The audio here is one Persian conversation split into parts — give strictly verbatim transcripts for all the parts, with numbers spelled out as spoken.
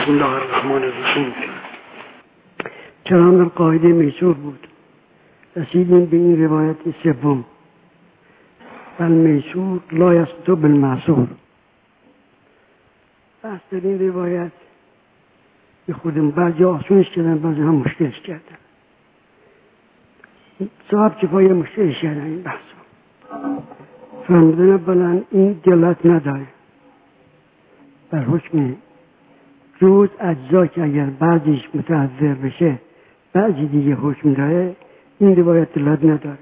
بسم الله الرحمن الرحیم. کلام در قاعده میسور بود. رسیدیم به این روایت سوم. المیسور لا یسقط بالمعسور. بحث در این روایت به خودم بعضی آسونش کردن، بعضی هم مشکلش کردن. صاحب کفایه مشکلش کردن این بحث. فرمودن اولا این دلالت نداره بر حکم جز اجزا که اگر بعضیش متعذر بشه بعضی دیگه حکم داره، این روایت دلالت نداره.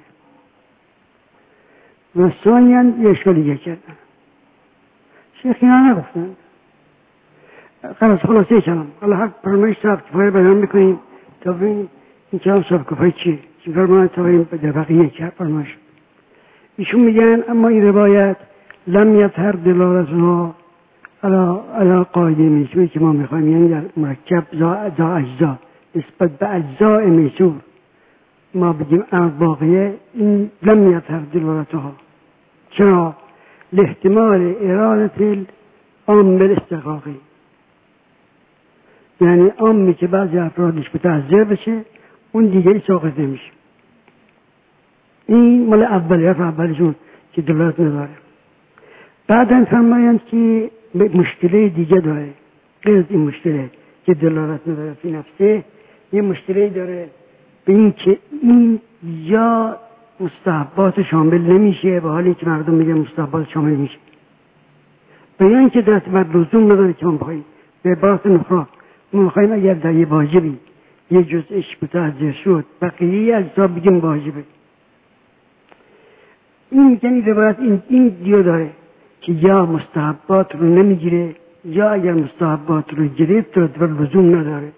و ثانیاً یه اشکالیه کردن. شیخ اینا نگفتن. خلاص خلاصه کلام. حالا حق فرمایش صاحب کفایه بیان میکنیم تا ببینیم این کلام صاحب کفایه چیه. چی فرمایش تا ببینیم در بقیه که فرمایش. ایشون میگن اما این روایت لم یظهر دلالتها علا علا قاعده میسوری که ما میخوایم، یعنی در مرکب زا زا اجزا نسبت به اجزاء میسور ما بگیم امر واقعه، این لم یظهر دلالتها. چرا؟ لاحتمال اراده العام بالاستحقاقی، یعنی عامی که بعضی افرادش متعذر بشه اون دیگری ساقط نمیشه. این مال اولیت اولشون که دلالت نداره. بعداً فرمایند که مشکله دیگه داره، غیر از این مشکله که دلالت نداره فی نفسه، یه مشکله داره به این که این یا مستحبات شامل نمیشه به حالی که مردم میگن مستحبات شامل میشه، به این که دست بر لزوم نداره که ما بخواهیم. به عبارت نخرا ما بخواهیم اگر در یه واجبی یه جزءش متعذر شد بقیه اجزا بگیم واجبه. این میگن روایت این این دیو داره که یا مستحبات رو نمیگیره یا اگر مستحبات رو گرفت رو در لزوم نداره.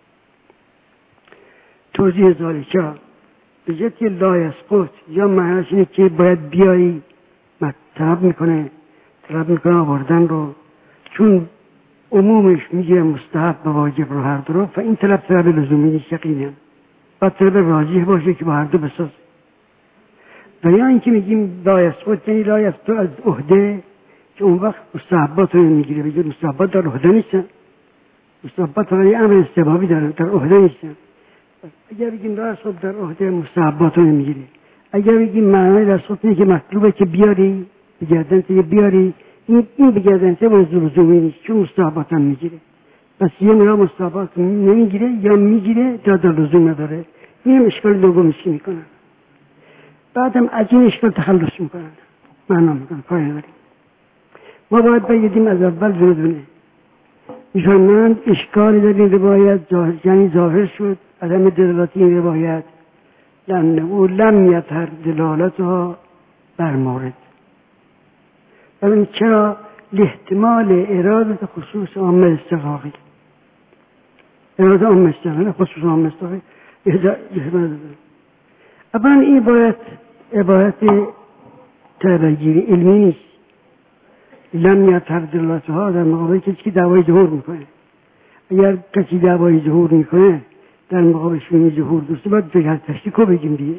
توضیح ذالکه به جهت لا یسقط یا معنیش اینه که باید بیایی طلب میکنه طلب میکنه آوردن رو، چون عمومش میگه مستحب و واجب رو هر دو رو، و این طلب طلب لزومی نیست یقینا، باید طلب راجح باشه که با هر دو بساز. و یا اینکه میگیم لا یسقط یعنی لا یسقط از عهده، که اون وقت مستحبات رو میگیره. بگید مستحبات در عهده نیستن، مستحبات برای امر استحبابی دارن، در عهده نیستن. اگر بگیم لا یسقط در عهده مستحبات رو میگیره، اگر بگیم معنی لا یسقط اینه که مطلوبه که بیاری بگردن که بیاری، این این بگردن که منظور لزومی نیست چون مستحبات هم میگیره. پس یه مرا مستحبات نمیگیره یا میگیره تا در لزوم نداره. این هم اشکال دومیش میکنن. بعدم از این اشکال تخلص میکنن، معنا میکنن، کاری نداریم. ما باید بگیدیم از اول دونه دونه. میفرمایند اشکالی در این روایت ظاهر، یعنی ظاهر شد عدم دلالت این روایت، لانه لم یظهر دلالتها بر مورد. ببین چرا؟ لاحتمال اراده خصوص عام استحقاقی، اراده عام استحقاقی خصوص عام استحقاقی احتمال. اولا این باید عبارت تبعیری علمی نیست. لم یظهر دلالتها در مقابل کسی که دعوای ظهور میکنه. اگر کسی دعوای ظهور میکنه در مقابل شمی ظهور دوسته باید بگرد تشریکو بگیم دیگه.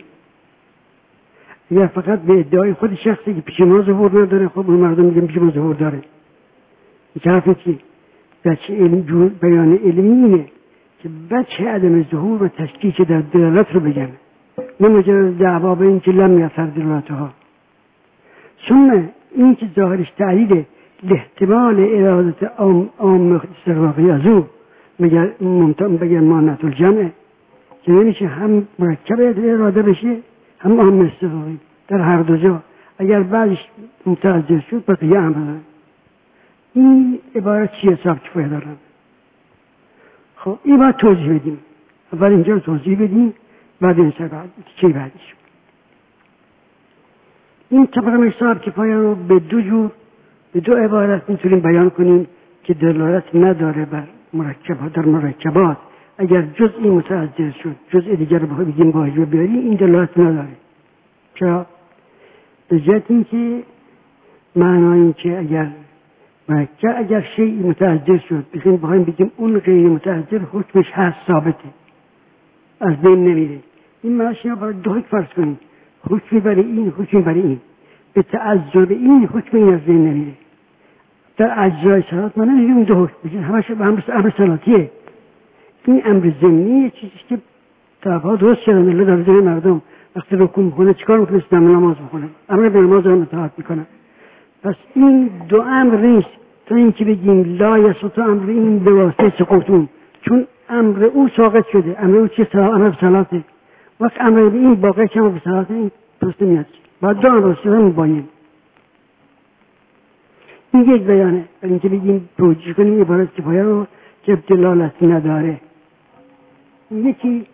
اگر فقط به ادعای خود شخصی که پیش ما ظهور نداره، خب اون مردم میگن پیش ما ظهور داره. این طرفی که بچه علم بیان علمی اینه که بچه عدم ظهور و تشکیک در دلالت رو بگن، نه مجرد دعوا به این که لم یظهر دلالتها. ثم این که ظاهرش تعلیل لاحتمال ارادت عام عام استحقاقی از او مگر ممتن بگن مانعت الجمع، که نمیشه هم مرکب اراده بشه هم عام استحقاقی در هر دو جا. اگر بعدش متعذر شد بقیه هم بدن. این عبارت چی حساب کفایه دارن؟ خب این باید توضیح بدیم. اول اینجا رو توضیح بدیم، بعد این سر بعد چی بعدش. این طبقه حساب کفایه رو به دو جور به دو عبارت میتونیم بیان کنیم که دلالت نداره بر مرکبات. در مرکبات اگر جزئی متعذر شد جزء دیگر رو بگیم واجب بیاری، این دلالت نداره. چرا؟ به جهت این که معنای این که اگر مرکب اگر شیئی متعذر شد بخوایم بخوایم بگیم اون غیر متعذر حکمش هست ثابته، از بین نمیره. این معنیش برای دو حکم فرض کنیم، حکمی برای این حکمی برای این، به تعذر این حکم این از بین نمیره. در اجزای صلات من نمیگم دو حکم بگیم، همش امر صلاتیه. این امر ضمنی چیزی که طرف‌ها درست کردن، الله در ذهن مردم وقتی رکوع میکنه چیکار میکنه؟ استدام نماز میکنه، امر به نماز هم اطاعت میکنه. پس این دو امر نیست تا اینکه بگیم لا یسقط امر این به واسطه سقوطون، چون امر او ساقط شده. امر او چیه؟ امر صلاته. وقت امر این باقی که امر به صلاته این درست نمیاد. باید دو امر سیدن میباییم. این یک بیانه. ولی اینکه بگیم توجیه کنیم عبارت کفایه رو که دلالت نداره. یکی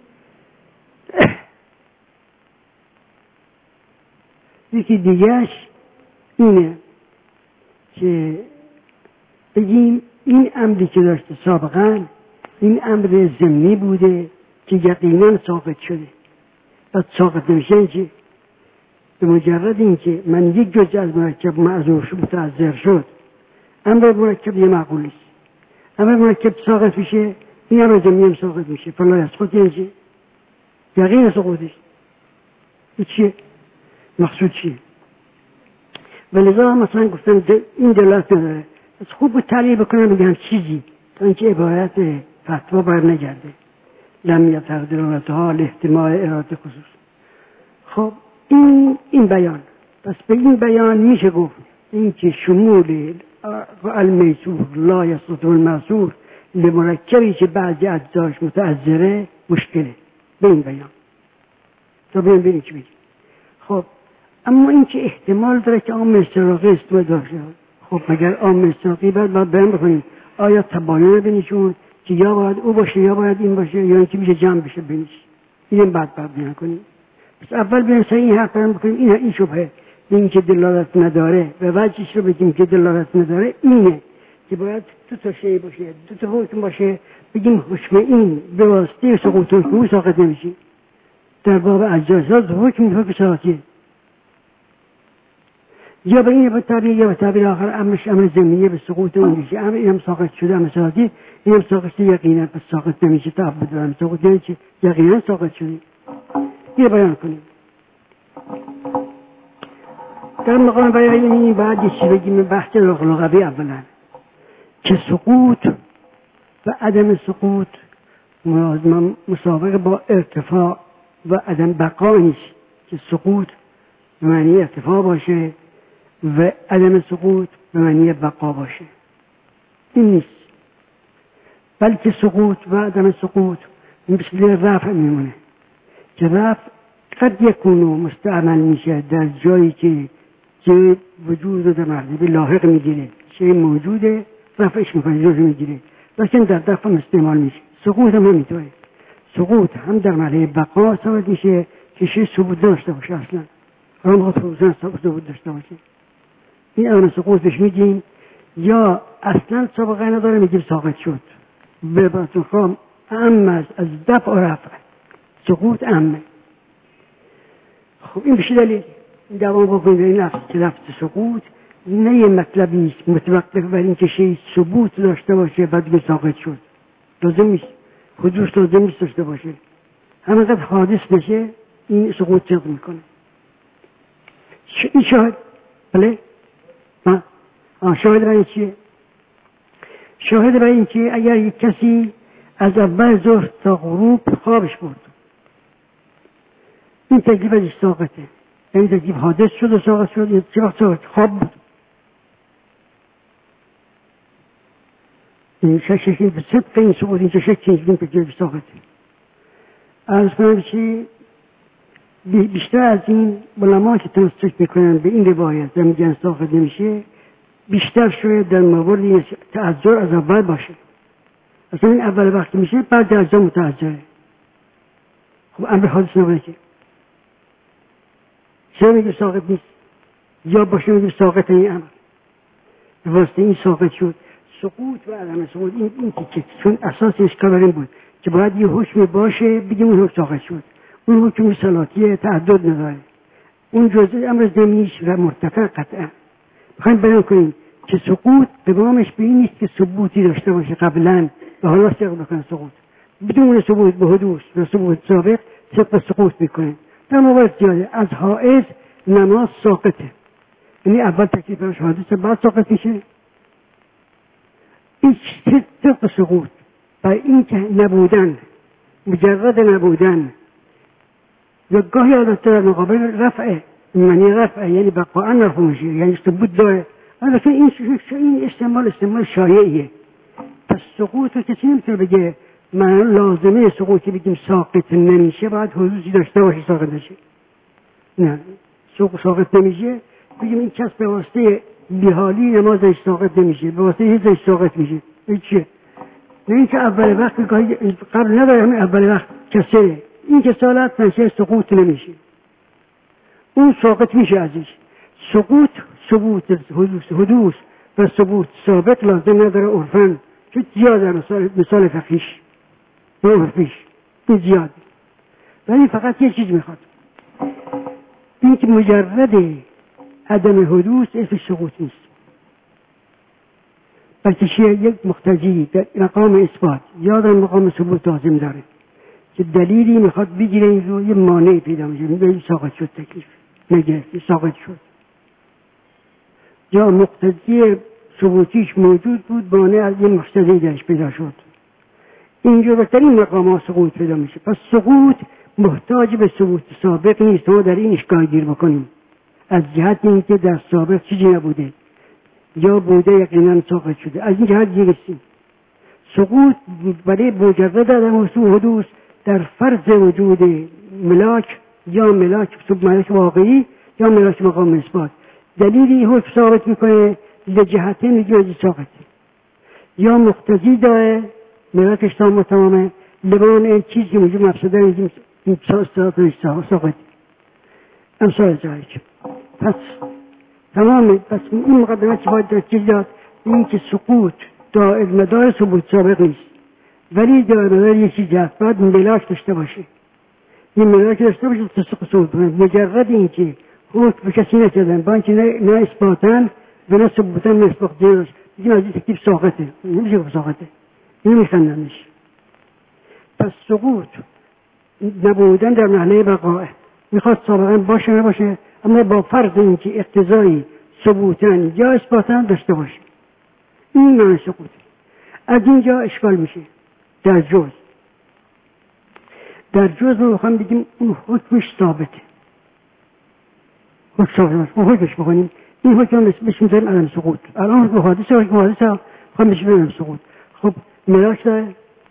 یکی دیگهش اینه که بگیم این امری که داشته سابقا این امر ضمنی بوده که یقینا ساقط شده. پس ساقط نمیشه که به مجرد اینکه من یک جزء از مرکب معذور شد متعذر شد، امر مرکب یه معقول است. امر مرکب ساقط میشه، این امر ضمنی هم ساقط میشه. فلا یسقط یعنی چی؟ یقین سقوطش. این چیه؟ مقصود چیه؟ ولذا مثلا گفتم این دلالت نداره. از خوب بود تعلیل بکنم بگم چیزی تا اینکه عبارت فتوا بر نگرده. لم یتق دلالتها لاحتمال اراده خصوص. خب این این بیان، پس به این بیان میشه گفت این که شمول المیسور لا یسقط المعذور لمرکبی که بعضی اجزاش متعذره مشکله. به این بیان تا ببین ببین چی بگیم. خب اما این که احتمال داره که عام استراقی استفاده داشته. خب مگر عام استراقی باید باید بیان بکنیم آیا تباین بینشون که یا باید او باشه یا باید این باشه یا اینکه میشه جمع بشه بینش. اینم بعد باید بیان کنیم. پس اول بیان سعی این حرف بیان بکنیم این این شبهه این که دلالت نداره و وجهش رو بگیم که دلالت نداره اینه که باید دو تا شی باشه، دو تا حکم باشه. بگیم حکم این به واسطه سقوط حکم ساقط نمیشه. در باب اجزاء حکم حکم صلاتیه. یا به این به تعبیر یا به تعبیر آخر امرش امر ضمنیه به سقوط اون میشه. امر اینم ساقط شده امر صلاتی، اینم ساقط شده یقینا پس ساقط نمیشه. تعبد دارم ساقط نمیشه یقینا ساقط شده. یه بیان کنیم در مقام بیان این بعد یه چی بگیم بحث لغوی اولا که سقوط و عدم سقوط مسابقه با ارتفاع و عدم بقا نیست که سقوط به معنی ارتفاع باشه و عدم سقوط به معنی بقا باشه. این نیست، بلکه سقوط و عدم سقوط مثل رفع میمونه که رفع قد یکونو مستعمل میشه در جایی که که وجود رو در مرتبه لاحق میگیره، شیء موجوده رفعش میکنه جز میگیره، لیکن در دفع استعمال میشه. سقوط هم همینطوره. سقوط هم در مرحله بقا ثابت میشه که شیء ثبوت داشته باشه. اصلا هم خصوصا ثبوت داشته باشه. این اون سقوطش میگیم یا اصلا سابقه نداره میگیم ساقط شد. به بطن خام اهم از دفع و رفع. سقوط امه. خب این بشه دلیل دوام بکنید به این لفظ که لفظ سقوط نه یه مطلبی نیست متوقف بر این که شیء ثبوت داشته باشه بعد دیگه ساقط شد. لازم نیست حدوث لازم نیست داشته باشه. همینقدر حادث بشه این سقوط صدق میکنه. این شاهد بله آه شاهد برای چیه؟ شاهد برای این که اگر یک کسی از اول ظهر تا غروب خوابش برد این تکلیف ازش ساقطه. این تکلیف حادث شد و ساقط شد. چه وقت ساقط؟ خواب بود. این شکلی به صدق این سقوط این شکلی این تکلیف ساقطه. عرض کنم که بیشتر از این علما که تمسک میکنن به این روایت و میگن ساقط نمیشه بیشتر شاید در مورد تعذر از اول باشه. اصلا این اول وقت میشه بعد در اجزا متعذره. خب امر حادث نبوده که چرا میگه ساقط نیست یا باشه میگه ساقط این امر به واسطه این ساقط شد. سقوط و عدم سقوط این این که چون اساس اشکال این بود که باید یه حکم باشه بگیم اون حکم ساقط شد. اون حکم صلاتی تعدد نداره. اون جزء امر ضمنیش و مرتفع قطعا. میخوایم بیان کنیم که سقوط دوامش به این نیست که ثبوتی داشته باشه قبلا و حالا سقوط بکنه. سقوط بدون ثبوت به حدوث و ثبوت سابق سقوط سقوط میکنه. در موارد زیاده از حائز نماز ساقطه. یعنی اول تکلیفش حادثه بعد ساقط میشه. این طبق سقوط برای این که نبودن، مجرد نبودن یا گاهی عادت در مقابل رفع، معنی رفع یعنی بقاء مرفوع میشه، یعنی ثبوت داره. البته این این استعمال استعمال شایعیه. پس سقوط رو کسی نمیتونه بگه معنی لازمه سقوطی بگیم ساقط نمیشه، باید حدوثی داشته باشه ساقط نشه. نه، ساقط نمیشه بگیم این کس به واسطه بیحالی نمازش ساقط نمیشه، به واسطه هیچ ساقط میشه. این چیه؟ نه اینکه اول وقت قبل نداره، همین اول وقت کسره، این کسالت نشه سقوط نمیشه، اون ساقط میشه ازش. سقوط ثبوت حدوث حدوث و ثبوت ثابت لازم نداره عرفاً، چون زیاده مثال مثال فقیش و عرفیش این زیاده. ولی فقط یه چیز میخواد، این که مجرد عدم حدوث اسم سقوط نیست، بلکه یک مقتضی در مقام اثبات یا در مقام ثبوت لازم داره که دلیلی میخواد بگیره این رو، یه مانع پیدا میشه، میگه ساقط شد تکلیف نگرفتی ساقط شد، یا مقتضی ثبوتیش موجود بود مانع از یه مقتضی درش پیدا شد، اینجا بهترین مقام سقوط پیدا میشه. پس سقوط محتاج به ثبوت سابق نیست، ما در این اشکال گیر بکنیم از جهت اینکه در سابق چیزی نبوده یا بوده یقینا ساقط شده، از این جهت گیرستیم. سقوط برای مجرد عدم حدوث در فرض وجود ملاک یا ملاک ملاک واقعی یا ملاک مقام اثبات دلیلی حکم ثابت میکنه لجهته میگه از ساقطه، یا مقتضی داره ملاکش تمام تمامه لبان این چیزی که موجود مفسده میگیم این ساقطه امثال ذلك. پس تمام پس این مقدمه که باید در چیز داد این که سقوط دائر مدار ثبوت سابق نیست، ولی دائر مدار یه چیزی هست، باید ملاک داشته باشه، این ملاک داشته باشه تا سقوط کنه. مجرد این که حکم به کسی نکردن با اینکه نه اثباتن و نه ثبوتن نه اثبات دیرش بگیم از این تکلیف ساقطه، نمیشه که ساقطه، این میخندنش. پس سقوط نبودن در محله بقاء میخواد سابقا باشه نباشه، اما با فرض اینکه اقتضایی ثبوتن یا اثباتن داشته باشه، این معنی سقوط. از اینجا اشکال میشه در جز در جز رو میخوام بگیم اون حکمش ثابته، حکم ثابته اون حکمش بکنیم، این حکم بهش میذاریم عدم سقوط. الان حکم حادثه حکم حادثه میخوام بهش عدم سقوط. خب ملاک داره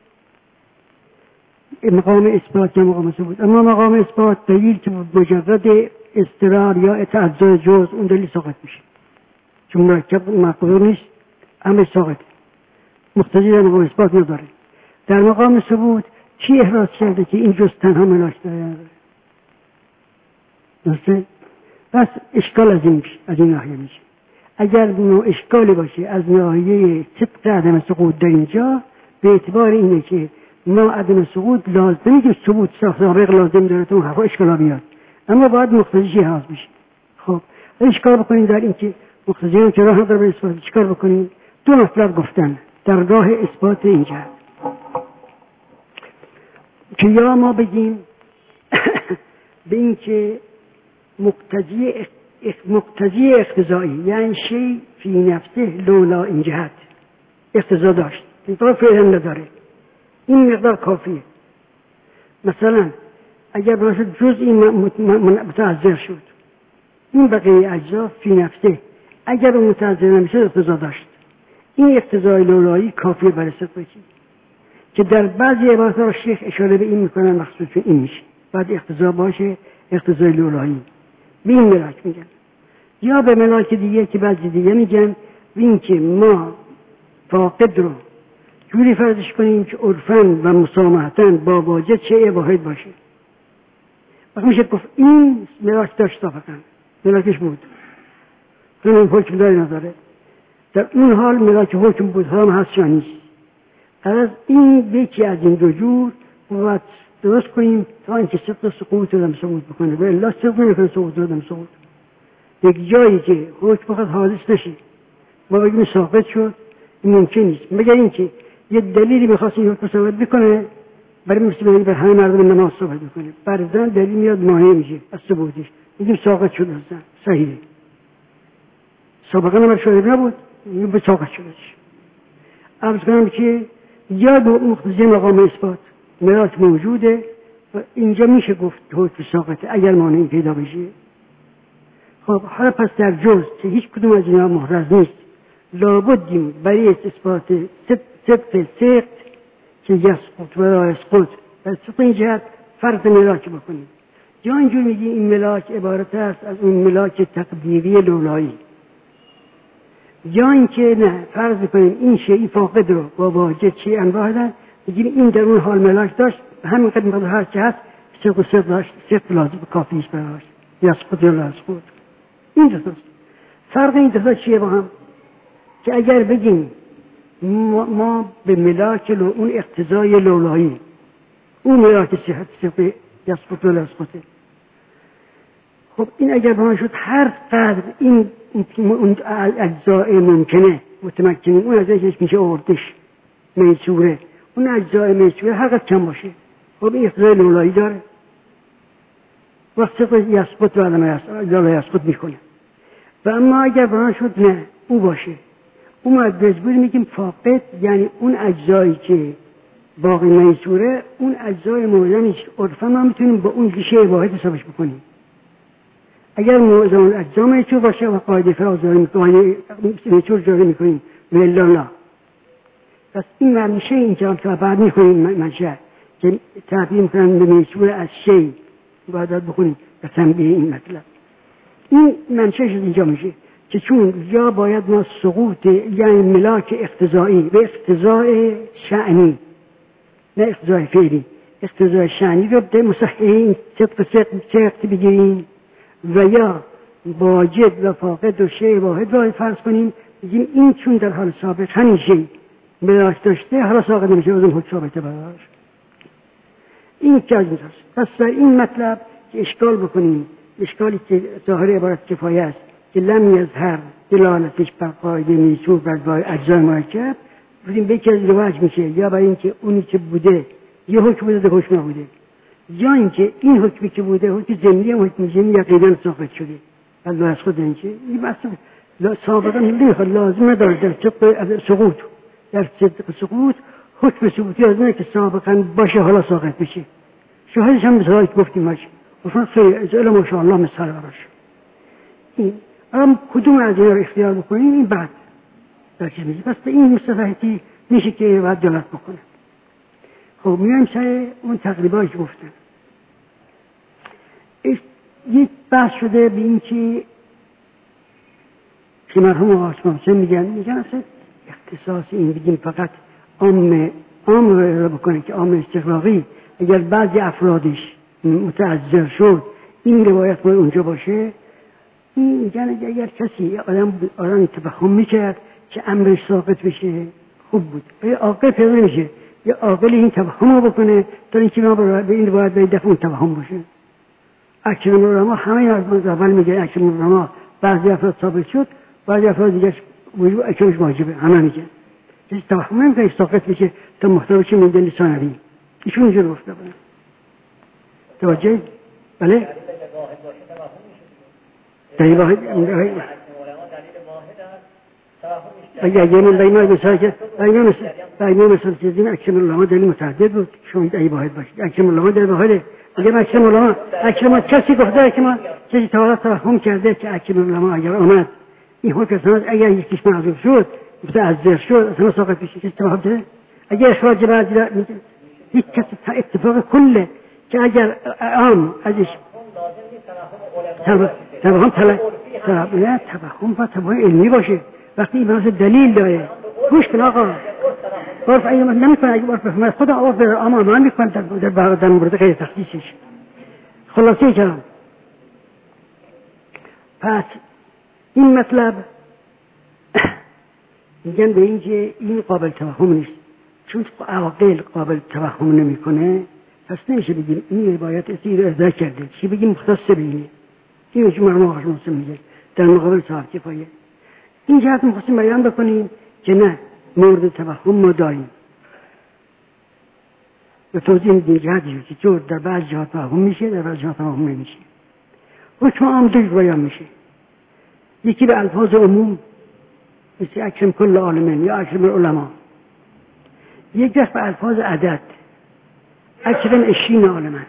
مقام اثبات یا مقام ثبوت، اما مقام اثبات دلیل که مجرد استقرار یا تعذر جز اون دلیل ساقط میشه، چون مرکب مقدور نیست همه ساقط، مقتضی در مقام اثبات نداره. در مقام ثبوت چی احراز کرده که این جز تنها ملاک داره؟ درسته؟ پس اشکال از این میشه، از این ناحیه میشه. اگر نوع اشکالی باشه از ناحیه طبق عدم سقوط در اینجا به اعتبار اینه که ما عدم سقوط لازم که ثبوت سابق لازم داره تو حرفا اشکالا بیاد، اما باید مقتضیش احراز بشه. خب اشکال بکنیم در این که مقتضی هم که راه نداره به اثبات، چیکار بکنیم؟ دو مطلب گفتن در راه اثبات اینجا که یا ما بگیم به این که مقتضی مقتضی اقتضایی یعنی شی فی نفسه لولا این جهت اقتضا داشت این طور فعلا نداره، این مقدار کافیه. مثلا اگر باشد جزئی متعذر شد، این بقیه اجزا فی نفسه اگر متعذر نمیشه اقتضا داشت، این اقتضای لولایی کافیه برای ثبوتی که در بعضی عبارات شیخ اشاره به این میکنن مخصوص این میشه بعد اقتضا باشه اقتضای لولایی به این ملاک میگن، یا به ملاک دیگه که بعضی دیگه میگن این که ما فاقد رو جوری فرضش کنیم که عرفاً و مسامحتاً با واجد شیء واحد باشه. وقت میشه گفت این ملاک داشت طبقاً ملاکش بود، چون این حکم داری نداره، در اون حال ملاک حکم بود هم هست یا نیست. از این یکی از این دو جور باید درست کنیم تا اینکه صدق سقوط رو دم سقوط بکنه و الا صدق نکنه سقوط رو دم سقوط. یک جایی که حکم بخواد حادث نشه ما بگیم ساقط شد این ممکن نیست، مگر اینکه یه دلیلی بخواست این حکم ثابت بکنه برای مثل بر همه مردم نماز ثابت بکنه، بعداً دلیل میاد مانع میشه از ثبوتش، میگیم ساقط شد اصلا صحیحه، سابقا نمر شده نبود میگیم به ساقط شدش. عرض کنم که یا مقتضی مقام اثبات ملاک موجوده و اینجا میشه گفت حکم ساقطه اگر مانعی پیدا بشه. خب حالا پس در جز که هیچ کدوم از اینا محرز نیست لابدیم برای اثبات صدق سقط که یسقط و لا یسقط از این جهت فرض ملاک بکنیم. یا اینجور میگیم این ملاک عبارت است از اون ملاک تقدیری لولایی، یا اینکه نه فرض بکنیم این شیء فاقد رو با واجد شیء انواع دارن بگیم این در اون حال ملاک داشت همین قدر مقدار هر چه هست صدق و صدق داشت صدق لازم کافیش براش یسقط یا لا یسقط. این دوست فرق این دوتا چیه با هم؟ که اگر بگیم ما, ما به ملاک لو اون اقتضای لولایی اون ملاک صحت صدق یسقط و لا یسقط، خب این اگر با من شد هر قدر این اون اجزای ممکنه متمکنیم اون اجزای میشه آوردش میسوره اون اجزای میسوره هر قدر کم باشه خب این اقتضای لولایی داره وقت صدق یسقط و لا یسقط میکنه. و اما اگر با من شد نه او باشه اون مجبور میگیم فاقد یعنی اون اجزایی که باقی میسوره اون اجزای موردنش عرفا ما میتونیم با اون ریشه واحد حسابش بکنیم. اگر موضوع اجزا میسور باشه و قاعده فراز داریم قاعده میسور جاری میکنیم ولی الله پس این منشه اینجا که بعد میخونیم منشه که تعبیر میکنن به میسور از شی باید بخونیم و تنبیه این مطلب این منشهش اینجا میشه که چون یا باید ما سقوط یعنی ملاک اقتضایی به اقتضای شعنی نه اقتضای فعلی اقتضای شعنی رو به مصححین صدق صدق بگیریم و یا واجد و فاقد و شیء واحد را فرض کنیم بگیم این چون در حال سابق همین شیء ملاک داشته حالا ساقط نمیشه از اون حکم ثابته براش. این که از این هست. پس در این مطلب که اشکال بکنیم اشکالی که ظاهر عبارت کفایه است که لم یظهر دلالتش بر قاعده میسور بر اجزای مرکب بودیم به یکی از رواج میشه یا برای اینکه اونی که بوده یه حکم بوده ده حکم بوده یا اینکه این حکمی که بوده حکم ضمنی هم حکم ضمنی یقینا ساقط شده الله از خود اینکه این مثلا سابقا نمیخواد لازم نداره در طبق سقوط در طبق سقوط حکم ثبوتی از نه که سابقا باشه حالا ساقط بشه. شاهدش هم مثلا گفتیم باشه مثلا سیئل ماشاءالله مثال براش این ام کدوم از اینا رو اختیار بکنیم این بعد در چیز میشه. پس به این مستفحتی میشه که باید دلت بکنه. خب میایم سر اون تقریبایی که گفتن یک بحث شده به این که که مرحوم آسمان سن میگن میگن اصلا اختصاص این بگیم فقط عام عام رو بکنه که عام استقراقی اگر بعضی افرادش متعذر شد این روایت باید اونجا باشه. این میگن اگر کسی آدم آدم تفهم میکرد که امرش ساقط بشه خوب بود ولی عاقل پیدا نمیشه یا عاقل این تفهم رو بکنه تا اینکه ما به این روایت به این دفعه اون تفهم باشه. اکثر علما همه از اول میگن اکثر علما بعضی افراد ثابت شد بعضی افراد دیگه وجوب اکثرش واجبه همه میگن کسی تفهم نمیکنه ساقط بشه تا محتواش میگن ثانوی ایشون اینجا رو گفته بودن توجه بله دلیل واحد اگر یه من بایما مثال که بایما مثال بایما مثال چیزیم اکثر علما دلیل متعدد بود شما دلیل واحد باشید اکثر علما دلیل واحده اگر اکثر علما اکثر ما کسی گفته که ما کسی تا تفهم کرده که اکثر علما اگر آمد این حکم سند اگر یکیش معذور شد متعذر شد اصلا ساقط میشه کسی تفهم کرده اگر اخراج بعد هیچ کسی اتفاق کله که اگر عام ازش تفهم تله نه تفهم و تفهم علمی باشه وقتی این بحث دلیل داره گوش کن آقا عرف ایام نمیکنه اگه عرف بفهمه خدا عرف بره اما من میکنم در در مورد غیر تخصیصش. خلاصه کلام پس این مطلب میگن به اینکه این قابل تفهم نیست چون عاقل قابل تفهم نمیکنه پس نمیشه بگیم این روایت اسیر ارضا کرده چی بگیم مختص به اینه این جو مرموم آقا مسلم میگه در مقابل صاحب کفایه این جهت مخصوصی بیان بکنیم که نه مورد تفهم ما داریم و توضیح میدیم جهتی که چون در بعض جهات تفهم میشه در بعض جهات تفهم نمیشه حکم عام دوش بیان میشه یکی به الفاظ عموم مثل اکرم کل عالمین یا اکرم العلماء یک دست به الفاظ عدد اکرم عشرین عالمن،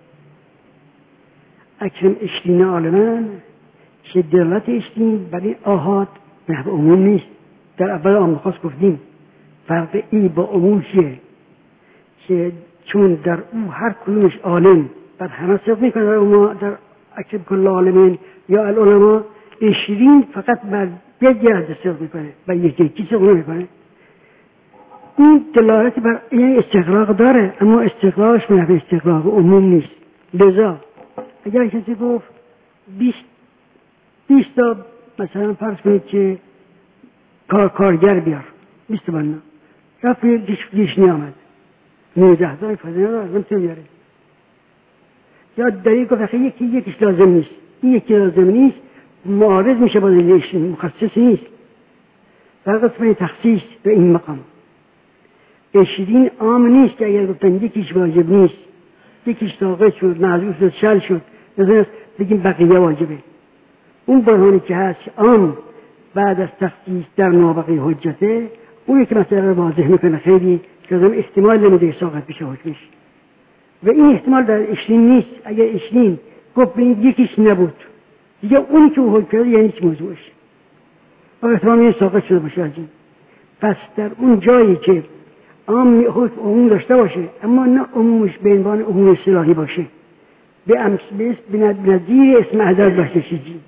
اکرم عشرین عالمن که دلالت عشرین برای آحاد نحو عموم نیست. در اول عام خاص گفتیم فرق ای با عموم چیه؟ که چون در او هر کدومش عالم بر همه صدق میکنه، در ما در اکرم کل عالمین یا العلماء عشرین فقط بر یک گرد صدق میکنه، بر یک یکی صدق نمیکنه. این دلالت بر این استقراق داره، اما استقراقش نحو استقراق عموم نیست. لذا اگر کسی گفت بیست بیست تا مثلا فرض کنید که کار کارگر بیار بیست بنا رفت دیش نیامد نوزده داری فضایی رو تو بیاره، یا دلیل گفت یکی یکیش لازم نیست، این یکی لازم نیست معارض میشه با دلیلش، مخصص نیست. در قسمت تخصیص به این مقام عشرین عام نیست که اگر گفتن یکیش واجب نیست، یکیش ساقط شد، معذور شد، شل شد، مثلا بگیم بقیه واجبه. اون برهانی که هست عام بعد از تخصیص در نابغه حجته، اونی که مثلا واضح میکنه خیلی که ازم احتمال نمیده ساقط بشه حکمش، و این احتمال در عشرین نیست. اگر عشرین گفت به این یکیش نبود دیگه اونی که او حکم کرده یعنی چی موضوعش و احتمال این ساقط شده باشه از این. پس در اون جایی که عام حکم عموم داشته باشه اما نه عمومش به عنوان عموم اصطلاحی باشه، به امس به نظیر اسم عدد باشه، چیزی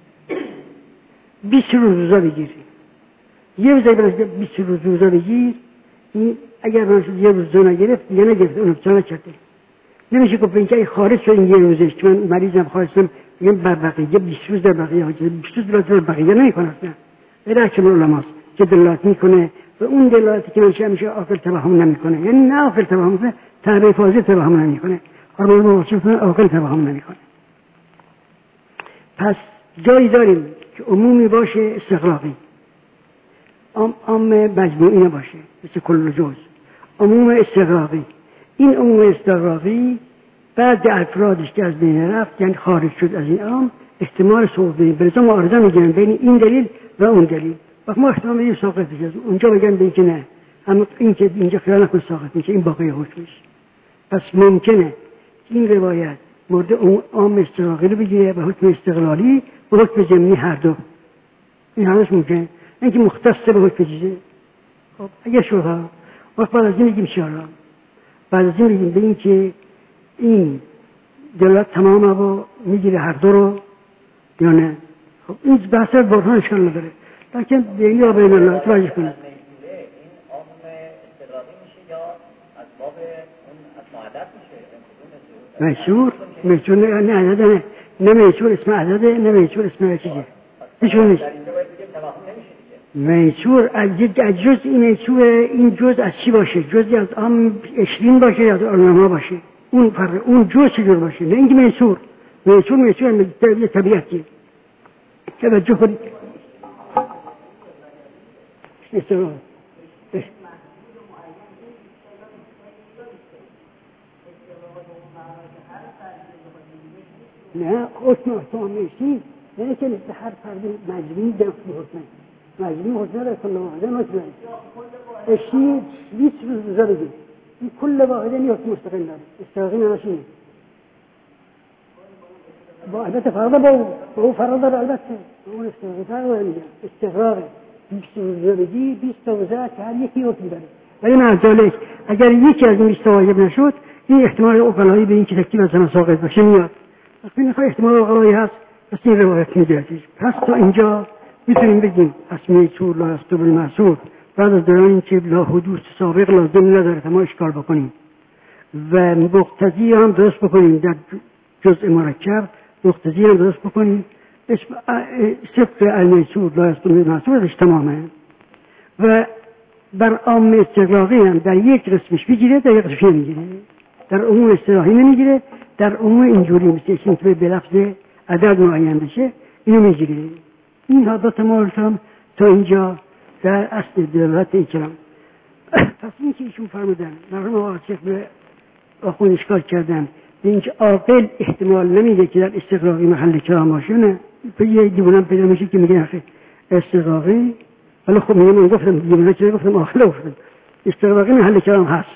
بیست روز روزا بگیر، یه روزایی برای بیست روز روزا بگیر، اگر برای یه روز روزا نگرفت یا نگرفت اون ابتدا نکرده. نمیشه که به اینکه خارج شد این یه روزش، چون مریضم خواستم بگم بر بقیه بیست روز در بقیه حاجه بیست روز در بقیه نمیکنه اصلا. به رحم علماست که دلالت میکنه و اون دلالاتی که منشه همیشه عاقل توهم نمیکنه، یعنی نه عاقل توهم میکنه، تعبیر فاضل توهم نمیکنه، قربان موصوف عاقل توهم نمیکنه. پس جایی داریم که عمومی باشه استقراقی، عام عام مجموعی نباشه مثل کل جز، عموم استقراقی. این عموم استقراقی بعد افرادش که از بین رفت یعنی خارج شد از این عام، احتمال سقوط بدیم، به لزوم معارضه میگیرن بین این دلیل و اون دلیل، وقت ما احتمال بدیم ساقط بشه، اونجا بگن به اینکه نه، اما این که اینجا خیال نکن ساقط میشه، این باقی حکمش. پس ممکنه این روایت مورد عام استقراقی رو بگیره و حکم استقلالی و حکم ضمنی هر دو، این همش ممکنه، اینکه مختص به حکم چیزه. خب اگه شد وقت بعد از این میگیم شارا، بعد از این میگیم به این که این دلالت تمام رو میگیره هر دو رو یا نه. خب این بحث برهان اشکال نداره، لیکن بینی یا بین الله توجه کنید. میسور میسور نه عدد نه نه میسور اسم عدده، نه میسور اسم چیزه، هیچون نیست. میسور از جز این میسور، این جز از چی باشه؟ جزی از عام عشرین باشه یا از علماء باشه، اون فرق اون جز چجور باشه، نه اینکه میسور میسور میسور طبیعتیه. توجه کنید استقرار نه حکم احتمام میشی، نه که مثل هر فرد مجموعی دفت حکمه، مجموعی حکمه را کل واحده حکمه اشی بیس روز روزا بگید، این کل واحده نی حکم مستقل داره، استقراقی نراشینه با البته فرده با او با او فرده داره، البته اون استقراقی فرده میگه استقراقه بیس روز روزا بگید، بیس تا روزا که هر یکی حکم داره. ولی معذالک اگر یکی از این بیس تا واجب نشد، این احتمال اقلایی به این که تکتیب از زمان ساقط باشه میاد. وقتی نخواه احتمال اقلایی هست پس این روایت میدهتیش. پس تا اینجا میتونیم بگیم اسمی طور لا یفتو بالمحصور، بعد از دوران این که لا حدوث سابق لازم نداره تا ما اشکال بکنیم و مقتضی هم درست بکنیم، در جزء مرکب مقتضی هم درست بکنیم، صدق المیسور لا یفتو بالمحصور ازش تمامه و بر عام استقراقی هم در یک قسمش بگیره، در یک قسمش نمیگیره، در عموم اصطلاحی نمیگیره، در عموم اینجوری مثل اینکه به لفظ عدد معین بشه اینو میگیره. این حادثه تمام شدم تا اینجا در اصل دلالت اکرام. پس این که ایشون فرمودن مرحوم آقا شیخ به آخون اشکال کردن به اینکه عاقل احتمال نمیده که در استقراقی محل کرام باشه، نه به یه دیوانم پیدا میشه که میگه آخه استقراقی، ولی خب میگه من گفتم دیوانه چرا گفتم عاقل گفتم، استقراقی محل کلام هست.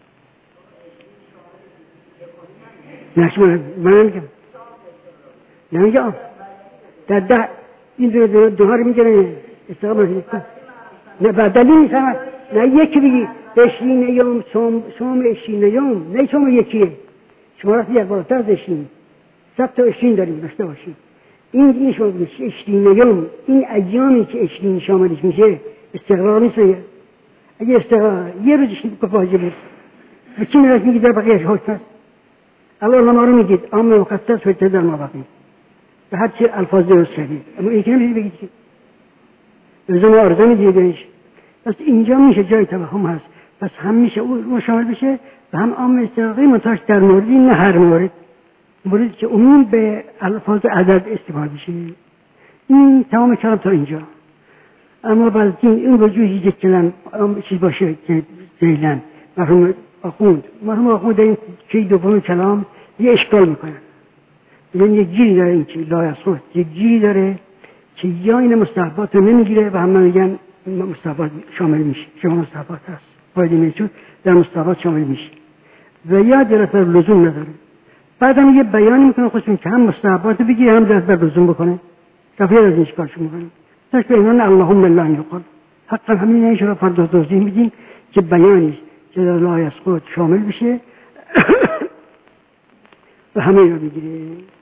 نشمن من نمیگم نمیگم در ده این دو دو دو ها رو میگیره استقراق میکنه. نه بدلی میفهمد. نه یکی بگی اشرین یوم سوم سوم اشرین یوم، نه سوم یکیه، شما رفتی یک بالاتر از اشرین، صد تا اشرین داریم داشته باشید. این این شما میشه اشرین یوم، این ایامی که اشرین شاملش میشه استقرار نیست. اگه استقرار یه روزش واجب بود به چی میرس میگید در بقیهش حکم هست؟ الله ما رو میگید عام مخصص و ابتدا المباقی به هر چه الفاظ درست کردید، اما این که نمیدید بگید که لزوم آرزه میدیدش. پس اینجا میشه جای توهم هست. پس هم میشه او شامل بشه و هم عام استقراقی منتاش در موردی نه هر مورد موردی که عموم به الفاظ عدد استفاده میشه. این تمام کلام تا اینجا. اما بعد این وجودی که کلام چیز باشه که دیلن مرحوم آخوند مرحوم آخوند این که دوم کلام یه اشکال میکنن. یعنی یه گیری داره این که لا یسقط، یه گیری داره که یا این مستحبات رو نمیگیره و همه میگن مستحبات شامل میشه. شما مستحبات هست باید میشود در مستحبات شامل میشه و یا درست بر لزوم نداره. بعد هم یه بیانی میکنه خودشون که هم مستحبات بگیره هم درست بر لزوم بکنه. کافیه از این شکارشون میکنه. تاش به اینان اللهم الله یقال حقا همین ایش را فرد توضیح میدیم که بیانیست که در لا یسقط شامل بشه و همه رو بگیره.